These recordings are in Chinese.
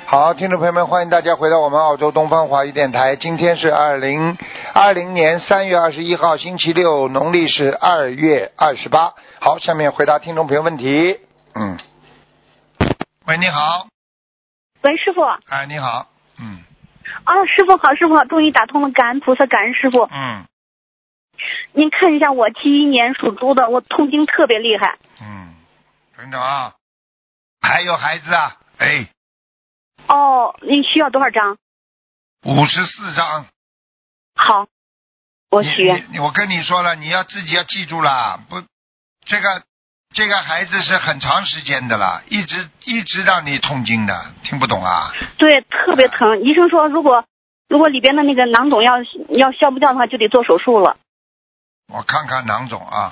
好，听众朋友们，欢迎大家回到我们澳洲东方华语电台。今天是2020年3月21号，星期六，农历是2月28。好，下面回答听众朋友问题。喂，你好。 喂，师傅。 哎，你好。 师傅好，师傅好，终于打通了，感恩菩萨，感恩师傅。您看一下我71年属猪的，我痛经特别厉害。 等等啊，还有孩子啊？哎。 您需要多少张 ？54张。 好，我许愿。 我跟你说了，你自己要记住了，不，这个孩子是很长时间的了，一直让你痛经的，听不懂啊？ 对，特别疼。医生说，如果里边的那个囊肿要消不掉的话，就得做手术了。 我看看囊肿啊。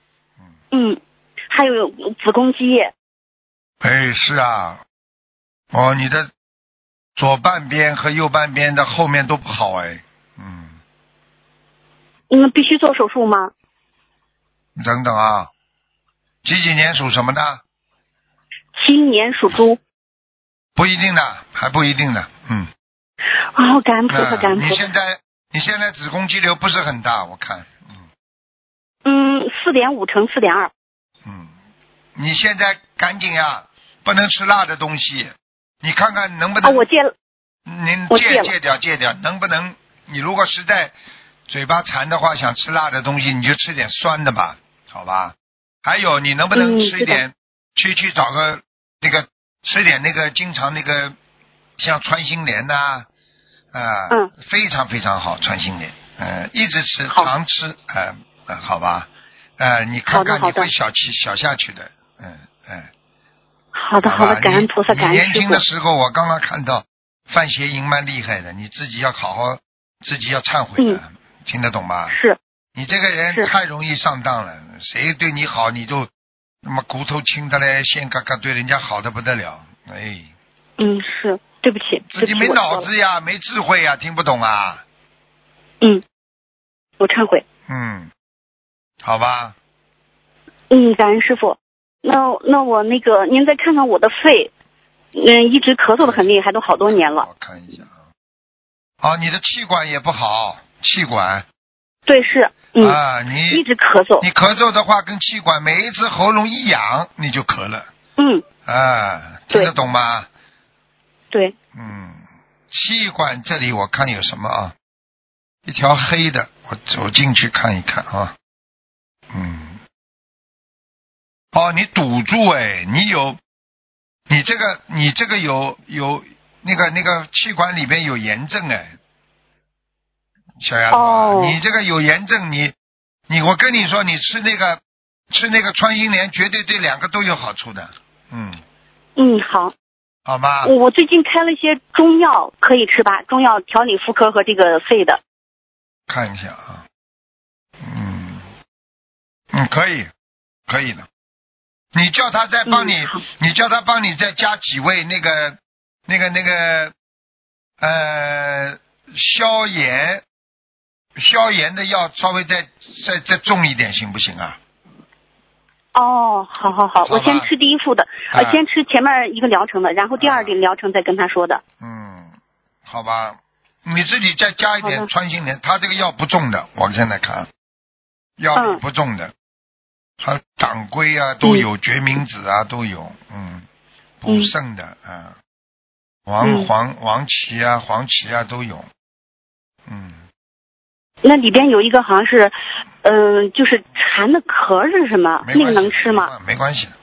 还有子宫肌液。 哎，是啊。你的左半边和右半边的后面都不好哎。 必须做手术吗？ 等等啊，几年属什么的 ？71年属猪。 不一定的，还不一定的。 感恩菩萨，感恩菩萨。 你现在子宫肌瘤不是很大，我看。 4.5乘4.2。 你现在赶紧啊，不能吃辣的东西。你看看能不能？ 我戒了。 您戒掉，能不能？你如果实在嘴巴馋的话，想吃辣的东西，你就吃点酸的吧，好吧？还有，你能不能吃一点？去找个吃点经常像穿心莲呐，非常非常好，穿心莲，一直吃，常吃，好吧？你看看你会小下去的， 好的，感恩菩萨，感恩师父。 年轻的时候，我刚刚看到犯邪淫蛮厉害的，你自己要好好，自己要忏悔的，听得懂吗？ 是。 你这个人太容易上当了，谁对你好，你就那么骨头轻的嘞，线嘎嘎对人家好的不得了，哎。 是，对不起。 自己没脑子呀，没智慧呀，听不懂啊。 我忏悔。 好吧。 感恩师父。那我您再看看我的肺，一直咳嗽的很厉害，都好多年了。 我看一下啊。你的气管也不好，气管。 对，是。 你一直咳嗽。 你咳嗽的话，跟气管每一次喉咙一痒，你就咳了。听得懂吗？ 对。 气管这里我看有什么啊？一条黑的，我走进去看一看啊。你堵住哎，你这个有那个气管里边有炎症哎，小丫头你这个有炎症，我跟你说，你吃那个穿心莲，绝对对两个都有好处的。 好。 好吧。 我最近开了一些中药，可以吃吧？中药调理妇科和这个肺的。 看一下啊。可以的。你叫他再帮你，你叫他帮你再加几味消炎的药，稍微再重一点，行不行啊？ 好，我先吃第一副的，先吃前面一个疗程的，然后第二个疗程再跟他说的。 好吧，你自己再加一点穿心莲，他这个药不重的，我现在看药不重的。还有当归啊都有，决明子啊都有，补肾的黄芪啊都有。 那里边有一个好像是就是蝉的壳是什么？那个能吃吗？ 没关系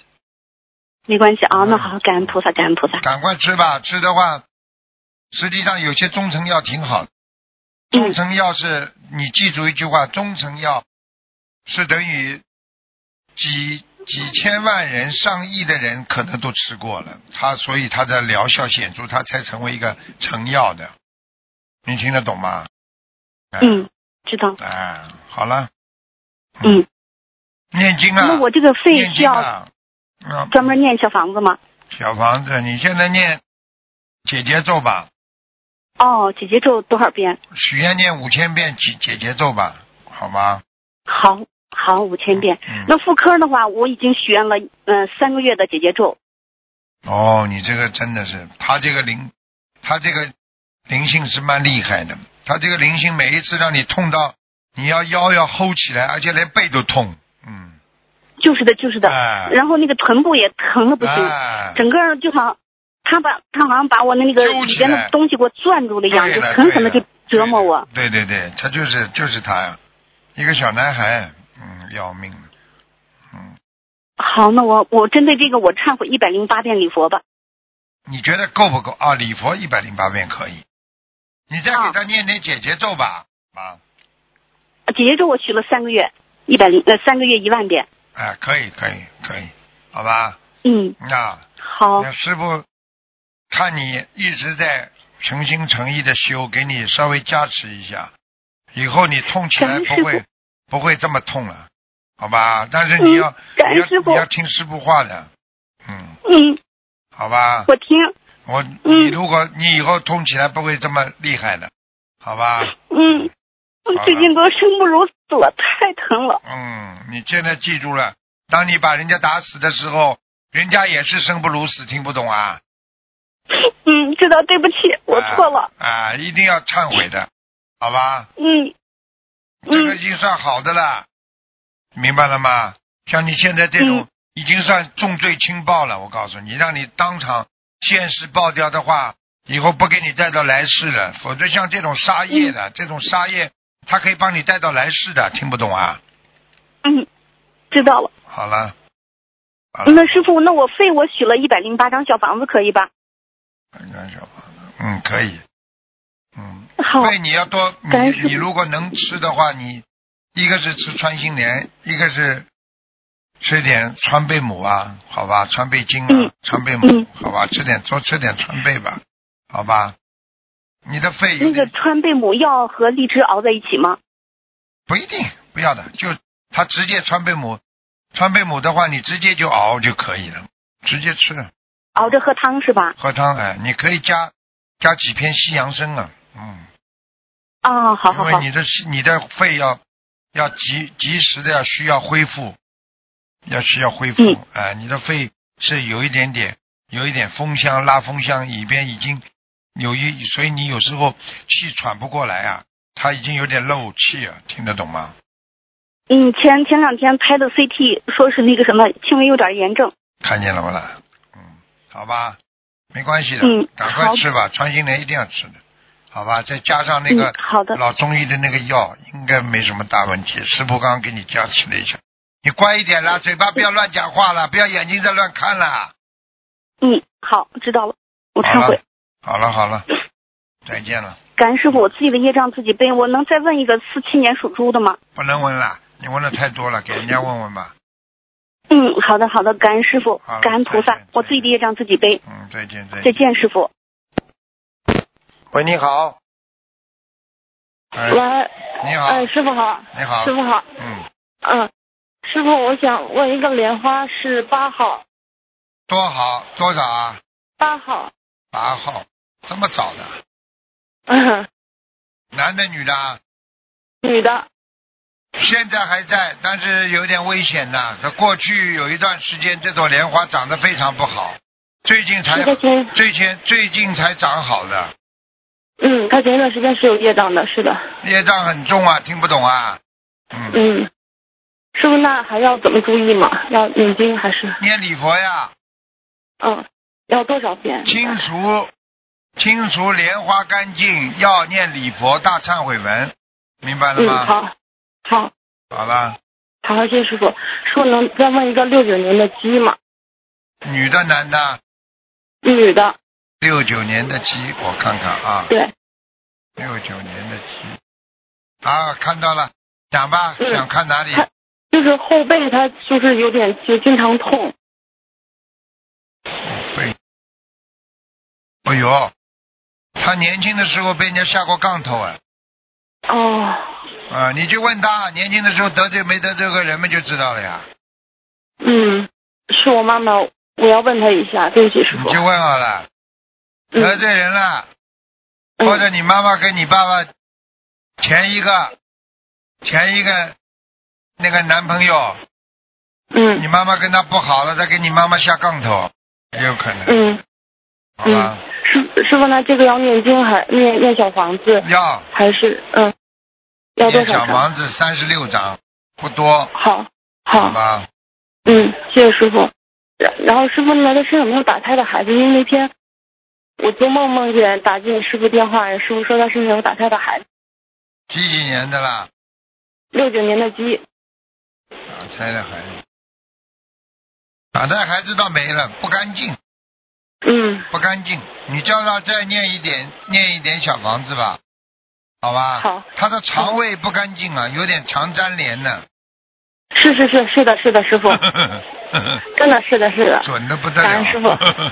那好，感恩菩萨，感恩菩萨。 赶快吃吧，吃的话实际上有些中成药挺好。中成药是你记住一句话，中成药是等于几千万人、上亿的人可能都吃过了，所以它的疗效显著，它才成为一个成药的。你听得懂吗？ 知道。 好了。念经啊。 那我这个肺需要专门念小房子吗？ 小房子，你现在念解结咒吧。 解结咒多少遍？ 许愿念5000遍解结咒吧，好吗？ 好，5000遍。那妇科的话，我已经许愿了3个月的解结咒。 哦，你这个真的是，他这个灵性是蛮厉害的。他这个灵性每一次让你痛到你要腰要 hold 起来，而且连背都痛。 就是的。然后那个臀部也疼的不行，整个就好像他好像把我的那个里边的东西给我攥住了一样，就狠狠的就折磨我。 对，他就是他呀，一个小男孩，要命了。 好，那我针对这个我忏悔108遍礼佛吧。 你觉得够不够啊？礼佛108遍可以，你再给他念点姐姐咒吧。 姐姐咒我许了3个月3个月1万遍。 可以，好吧。 好。 那师父看你一直在诚心诚意的修，给你稍微加持一下，以后你痛起来不会这么痛了，好吧？但是你要听师父话的。好吧。 我听。 如果你以后痛起来不会这么厉害的，好吧？ 最近都生不如死了，太疼了。 你现在记住了，当你把人家打死的时候，人家也是生不如死，听不懂啊？ 知道，对不起，我错了。 一定要忏悔的，好吧？这个已经算好的了，明白了吗？像你现在这种已经算重罪轻报了，我告诉你，让你当场现世报掉的话，以后不给你带到来世了，否则像这种杀业的，这种杀业他可以帮你带到来世的，听不懂啊？ 知道了。 好了。 那师父，那我费我许了108张小房子可以吧 ？108张小房子，可以。 好。 费你要多，你如果能吃的话，你一个是吃穿心莲，一个是吃点川贝母啊，好吧，川贝精啊，川贝母，好吧，多吃点川贝吧，好吧。你的肺那个川贝母要和荔枝熬在一起吗？ 不一定，不要的，就他直接川贝母的话，你直接就熬就可以了，直接吃。 熬着喝汤是吧？ 喝汤，你可以加几片西洋参啊。 好。 因为你的肺要及时的需要恢复，你的肺是有一点风箱拉风箱，里边已经所以你有时候气喘不过来啊，它已经有点漏气啊，听得懂吗？ 前2天拍的 CT 说是那个什么轻微有点炎症。 看见了不啦？好吧，没关系的，赶快吃吧，穿心莲一定要吃的，好吧？再加上那个老中医的那个药，应该没什么大问题。师傅刚刚给你加持了一下，你乖一点啦，嘴巴不要乱讲话了，不要眼睛在乱看了。 好，知道了，我忏悔。 好了，再见了。 感恩师傅，我自己的业障自己背。我能再问一个47年属猪的吗？ 不能问了，你问的太多了，给人家问问吧。 好的，感恩师傅，感恩菩萨，我自己的业障自己背。 再见， 师傅。 喂，你好。 喂， 你好。 师傅好。 你好。 师傅好。师傅，我想问一个莲花是8号。 多少啊 ？8号。 8号，这么早的？男的女的？ 女的。 现在还在，但是有点危险的。它过去有一段时间，这朵莲花长得非常不好，最近才长好的。 他前一段时间是有业障的，是的。 业障很重啊，听不懂啊。 师傅，那还要怎么注意吗？要念经还是？ 念礼佛呀。 要多少遍？ 清除莲花干净，要念礼佛大忏悔文，明白了吗？好了。 好，谢谢师傅。师傅能再问一个69年的鸡吗？ 女的男的？ 女的。 69年的鸡，我看看啊。 对。 69年的鸡。看到了，讲吧，想看哪里？ 就是后背，他就是有点就经常痛。 后背。哎呦，他年轻的时候被人家下过杠头啊。你就问他年轻的时候得罪没得罪个人们就知道了呀。 是我妈妈，我要问他一下，对不起师傅。 你就问好了，得罪人了，或者你妈妈跟你爸爸前一个那个男朋友，你妈妈跟他不好了，再给你妈妈下杠头， 也有可能。 嗯。 好吧。 师傅，那这个要念经还念小房子？ 要。 还是要多少张？ 念小房子36张，不多。 好。 好吧。 谢谢师傅。然后师傅呢，他身上有没有打胎的孩子？因为那天我做梦梦见打进师傅电话，师傅说他身上有打胎的孩子。 几年的啦 ？69年的鸡。 打胎的孩子，打胎孩子倒没了，不干净。不干净，你叫他再念一点小房子吧，好吧？ 好。 他的肠胃不干净啊，有点肠粘连呢。 是的，师傅。真的是的。 准的不得了。 感恩师傅。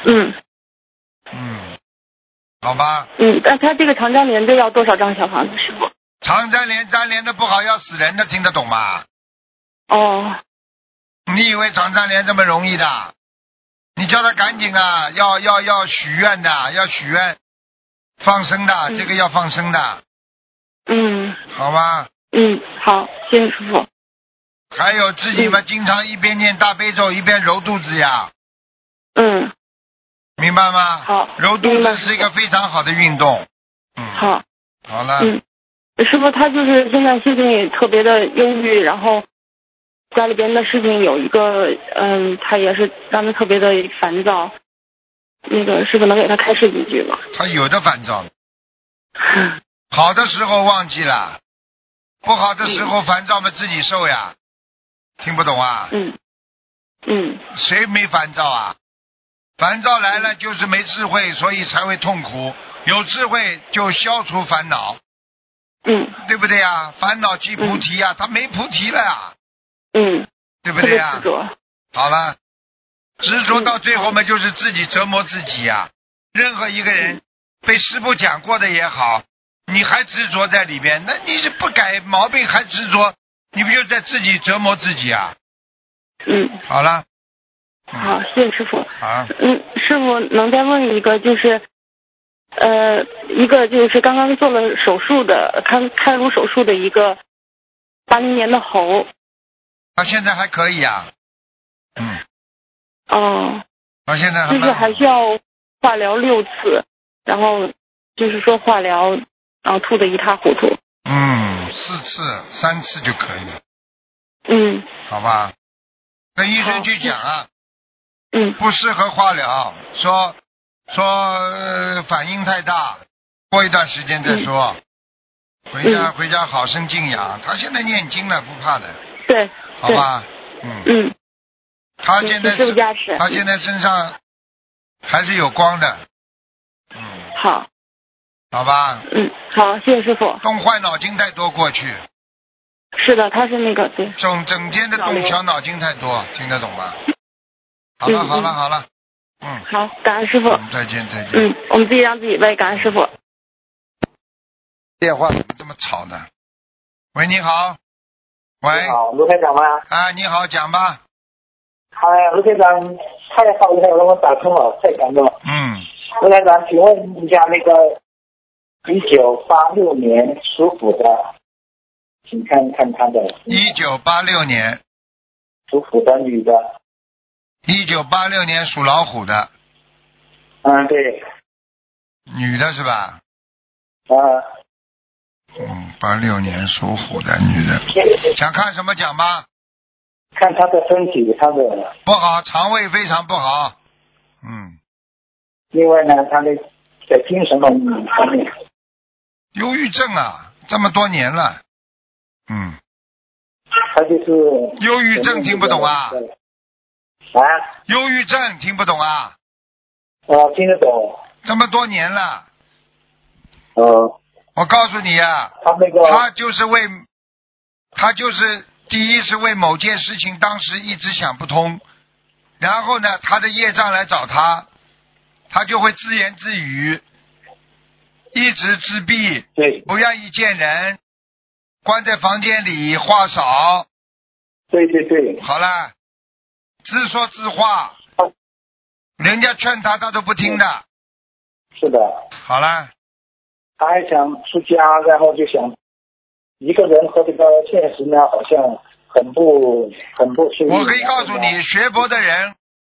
好吧。 但他这个肠粘连的要多少张小房子，师傅？ 肠粘连的不好要死人的，听得懂吗？ 哦。 你以为肠粘连这么容易的？你叫他赶紧啊，要许愿的，要许愿放生的，这个要放生的。好吧。 好，谢谢师傅。 还有自己嘛，经常一边念大悲咒一边揉肚子呀。明白吗？ 好。 揉肚子是一个非常好的运动。 好。 好了。 师傅，他就是现在心情也特别的忧郁，然后家里边的事情有一个，他也是让他特别的烦躁。那个师傅能给他开示几句吗？ 他有的烦躁。好的时候忘记了，不好的时候烦躁嘛自己受呀。听不懂啊？谁没烦躁啊？烦躁来了就是没智慧，所以才会痛苦。有智慧就消除烦恼。对不对呀？烦恼即菩提呀，他没菩提了呀。对不对呀？好了，执着到最后嘛，就是自己折磨自己呀。任何一个人被师父讲过的也好，你还执着在里边，那你是不改毛病还执着，你不就在自己折磨自己啊？好了。 好，谢谢师傅。 好。 师傅能再问一个，就是一个就是刚刚做了手术的开颅手术的一个80年的猴。 他现在还可以呀。他现在就是还需要化疗6次，然后就是说化疗，然后吐得一塌糊涂。 4次3次就可以了。好吧，跟医生去讲啊。不适合化疗，说反应太大，过一段时间再说。回家好生静养。他现在念经了，不怕的。 对。 好吧。他现在身上还是有光的。 好。 好吧。 好，谢谢师傅。 动坏脑筋太多，过去。 是的，他是那个对。 整天的动小脑筋太多，听得懂吗？好了。 好，感恩师傅。 再见。 我们自己让自己背，感恩师傅。 电话怎么这么吵呢？喂，你好。喂。 你好，卢台长吗？ 你好，讲吧。 卢台长，太好了，让我打通了，太感动了。卢台长，请问一下那个1986年属虎的，请看看他的。 1986年属虎的女的。 1986年属老虎的。 对。 女的是吧？86年属虎的女的。想看什么讲吧？ 看她的身体，她的不好，肠胃非常不好。 另外呢，她的在精神方面。 忧郁症啊，这么多年了。 她就是忧郁症，听不懂啊？忧郁症听不懂啊？ 听得懂。 这么多年了。我告诉你啊，他就是第一是为某件事情当时一直想不通，然后呢他的业障来找他，他就会自言自语，一直自闭，不愿意见人，关在房间里话少。 对。 好了，自说自话，人家劝他都不听的。 是的。 好了。 他还想出家，然后就想一个人和这个现实呢，好像很不顺利。 我可以告诉你，学佛的人，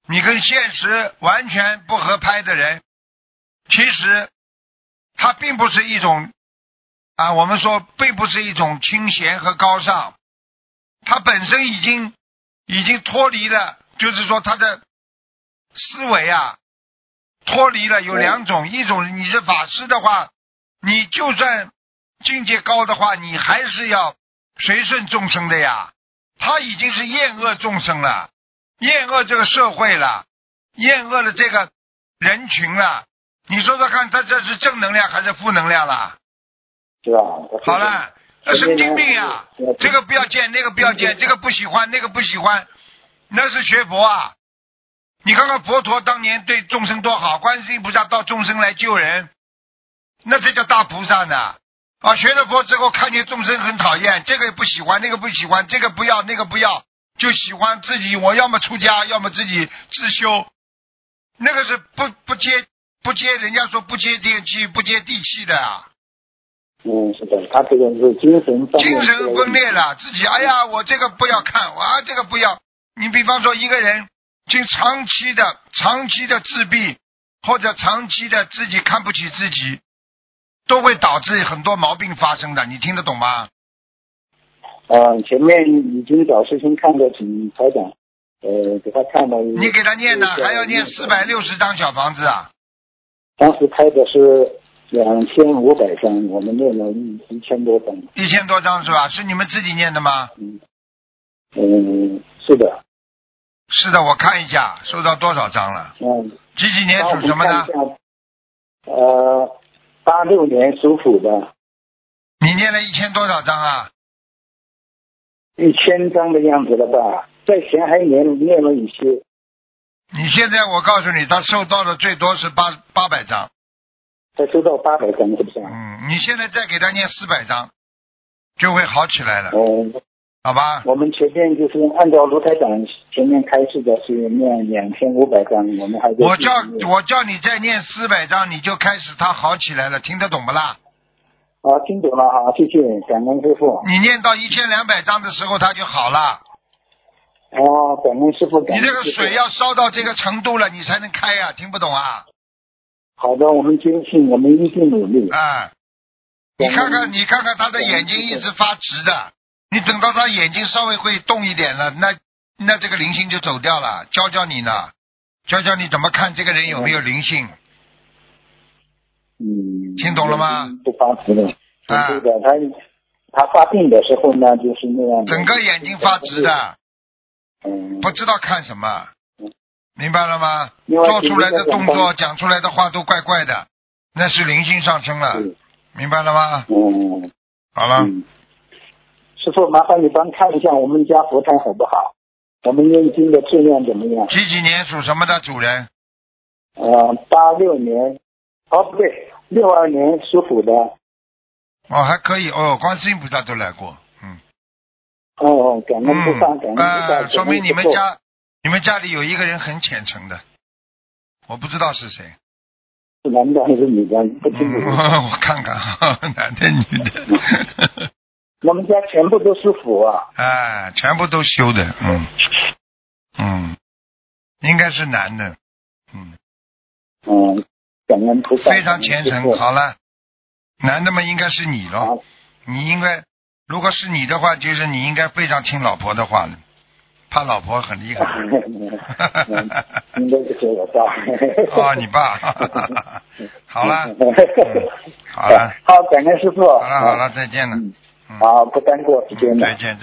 你跟现实完全不合拍的人，其实他并不是一种我们说并不是一种清闲和高尚，他本身已经脱离了，就是说他的思维脱离了。有两种，一种你是法师的话，你就算境界高的话，你还是要随顺众生的呀。他已经是厌恶众生了，厌恶这个社会了，厌恶了这个人群了。你说说看，他这是正能量还是负能量了？ 是吧？ 好了，神经病呀！这个不要见，那个不要见，这个不喜欢，那个不喜欢，那是学佛啊！你看看佛陀当年对众生多好，观世音菩萨到众生来救人，那这叫大菩萨呢。学了佛之后，看见众生很讨厌，这个也不喜欢，那个不喜欢，这个不要，那个不要，就喜欢自己，我要么出家，要么自己自修。那个是不接，人家说不接电气，不接地气的啊。 是的，他这个是精神分裂了，自己我这个不要看，我这个不要。你比方说一个人经长期的自闭，或者长期的自己看不起自己，都会导致很多毛病发生的，你听得懂吗？ 前面已经找师兄看过，请台长给他看了。 你给他念的还要念460张小房子啊？ 当时开的是2500张，我们念了1000多张。 1000多张是吧？是你们自己念的吗？ 是的。 是的，我看一下收到多少张了。几年属什么的 ？86年属虎的。 你念了1000多少张啊 ？1000张的样子了吧？在前还念了一些。 你现在我告诉你，他收到的最多是800张。 他收到800张是不是？ 你现在再给他念400张，就会好起来了。好吧。 我们前面就是按照卢台长前面开示的是念2500张，我们还在我叫你再念400张，你就开始他好起来了，听得懂不啦？ 听懂了啊，谢谢，感恩师父。 你念到1200张的时候，他就好了。 感恩师父。 你这个水要烧到这个程度了，你才能开啊，听不懂啊？ 好的，我们坚信，我们一定努力。 你看看他的眼睛一直发直的，你等到他眼睛稍微会动一点了，那这个灵性就走掉了。教你呢，教你怎么看这个人有没有灵性。听懂了吗？ 不发直的。对的，他发病的时候呢，就是那样。 整个眼睛发直的。不知道看什么。明白了吗？做出来的动作，讲出来的话都怪怪的，那是灵性上升了。明白了吗？好了。 师父，麻烦你帮看一下我们家佛台好不好？我们念经的质量怎么样？ 几年属什么的主人 ？86年，不对，62年属虎的。 还可以观世音菩萨都来过。 感恩菩萨，感恩菩萨。 说明你们家里有一个人很虔诚的，我不知道是谁。 是男的还是女的？不清楚。 我看看，男的女的。 我们家全部都是佛全部都修的，应该是男的， 感恩菩萨。 非常虔诚。好了，男的嘛，应该是你咯。你应该，如果是你的话，就是你应该非常听老婆的话的。怕老婆很厉害。 应该是我爸。 你爸。好了。好了。 好，感恩师傅。 好了，再见了。 好，不耽误时间了。 再见。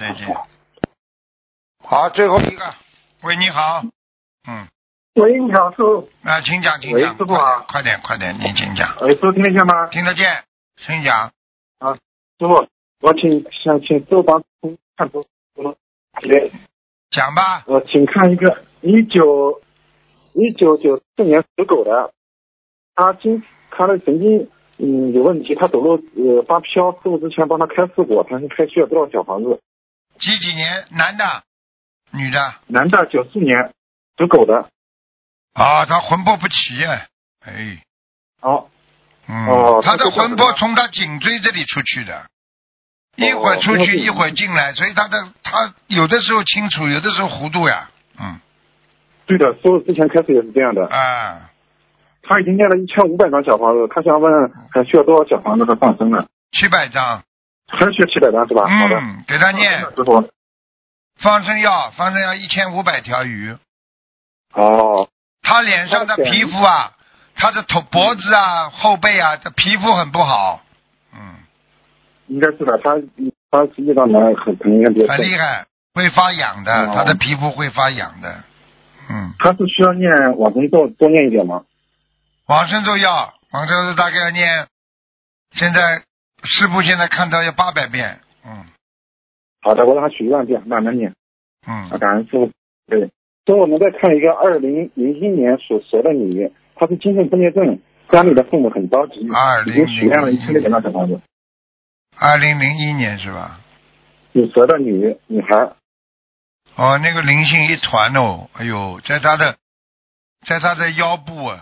好，最后一个。喂，你好。 喂，你好，师傅。 请讲。 喂，师傅好。 快点，您请讲。 喂，师傅听得见吗？ 听得见，请讲。 师傅，我想请师傅帮看图。 讲吧。 请看一个1994年属狗的，他的神经有问题，他走路发飘，师傅之前帮他开示过，他是开需要多少小房子？ 几年？男的女的？ 男的，94年属狗的。 他魂魄不齐。他的魂魄从他颈椎这里出去的，一会儿出去一会儿进来，所以他有的时候清楚，有的时候糊涂呀。 对的，收之前开始也是这样的。 啊。 他已经念了1500张小房子，他想问还需要多少小房子和放生呢 ？700张。 还需要700张是吧？好的， 给他念。 师傅。 放生要1500条鱼。 哦。 他脸上的皮肤啊，他的脖子啊、后背啊，这皮肤很不好。 应该是的，他实际上呢很厉害，会发痒的，他的皮肤会发痒的。 他是需要念往生咒多念一点吗？ 往生咒大概要念，现在师父现在看到要800遍。 好的，我让他许1万遍，慢慢念。感恩师父。对，所以我们再看一个2001年属蛇的女，她是精神分裂症，家里的父母很着急，已经许愿了1600张小房子。 2001年是吧？ 属蛇的女孩。 那个灵性一团哦，哎呦，在她的腰部啊。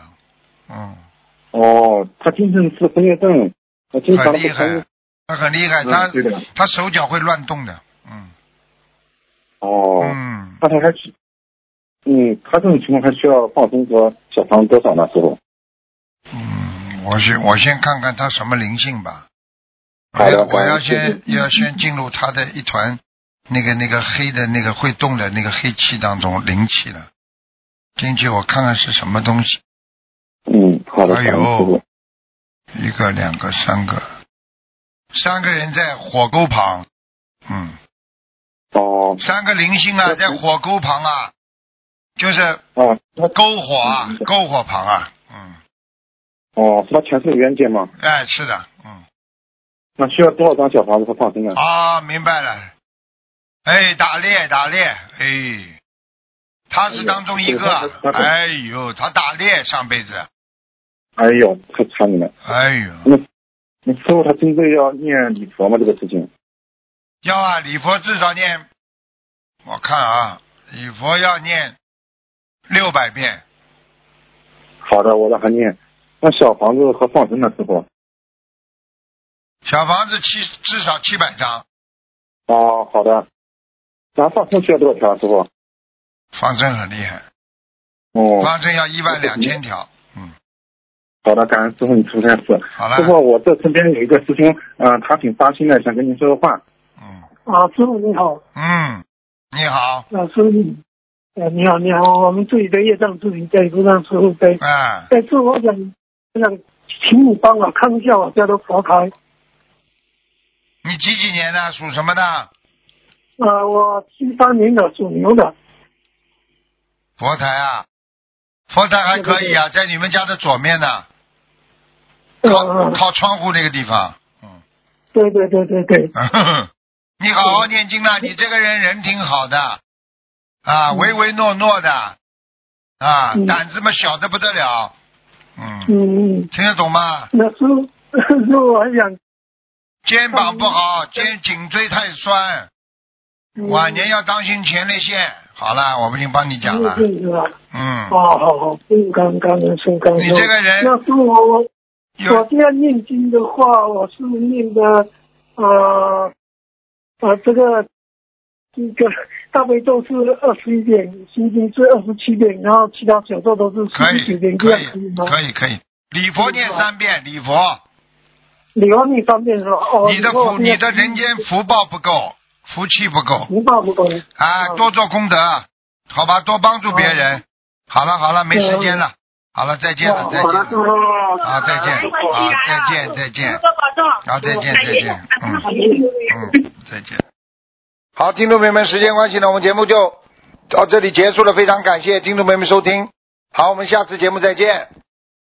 她精神是分裂症，经常很厉害，她很厉害，她手脚会乱动的。 那他还是，他这种情况还需要放生和小房多少呢？师傅？ 我先看看他什么灵性吧。我要先进入他的一团那个黑的那个会动的那个黑气当中，灵气了。进去我看看是什么东西。 好的。 哎呦，1个、2个、3个，3个人在火沟旁。3个灵性啊，在火沟旁啊，就是篝火旁啊。 是他前世的冤结吗？ 是的。 那需要多少张小房子和放生啊？ 明白了。打猎。他是当中一个。他打猎上辈子。 太惨了。那师傅他真正要念礼佛吗？这个事情？ 要啊，礼佛至少念，我看啊，礼佛要念600遍。 好的，我让他念。那小房子和放生的师傅？ 小房子至少700张。 好的。那放生需要多少条，师傅？ 放生很厉害。放生要12000条。 好的，感恩师傅你出开始。 好了。 师傅，我这身边有一个师兄，他挺发心的，想跟您说个话。 师傅你好。 你好。 师傅你好，我们自己的业障自己在，不让师傅背。但是我想请你帮我看一下我家的佛台。 你几年的？属什么的？ 我73年的，属牛的。 佛台啊，佛台还可以啊，在你们家的左面呢。靠窗户那个地方。 对。 你好好念经了，你这个人挺好的唯唯诺诺的胆子嘛小的不得了。听得懂吗？ 那师傅我还想， 肩膀不好，颈椎太酸，晚年要当心前列腺。好了，我已经帮你讲了。 好，刚你这个人， 那师傅我这样念经的话，我是念的这个大悲咒是21遍，心经是27遍，然后其他小咒都是49遍，这样可以吗？ 可以。礼佛念3遍，礼佛念3遍是吧？ 你的人间福报不够，福气不够， 福报不够多做功德，好吧，多帮助别人。好了，没时间了。好了，再见了。再见。好，再见。再见。好，再见。再见。好，听众朋友们，时间关系呢，我们节目就到这里结束了，非常感谢听众朋友们收听。好，我们下次节目再见。